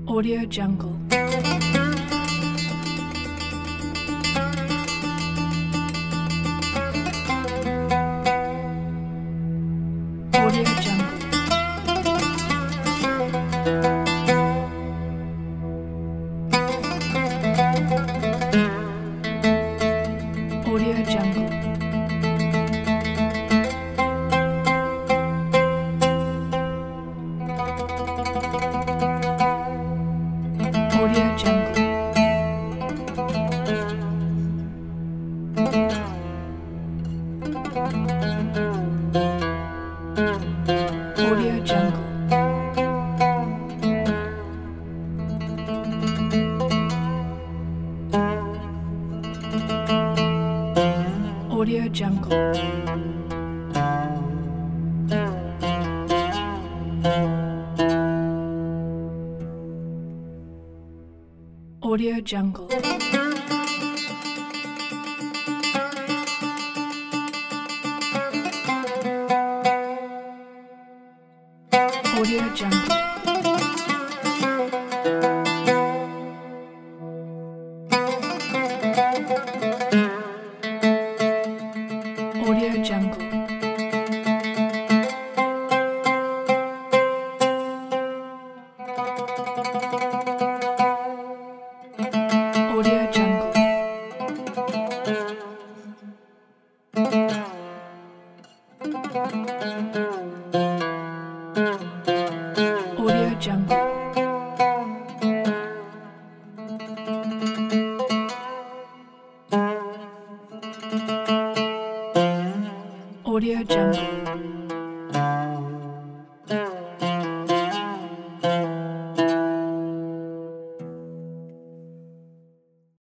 Audio Jungle. Audio Jungle. Audio Jungle. Audio Jungle. Audio Jungle. Audio Jungle. Audio Jungle. Audio Jungle. Audio Jungle. Audio Jungle. Audio Jungle.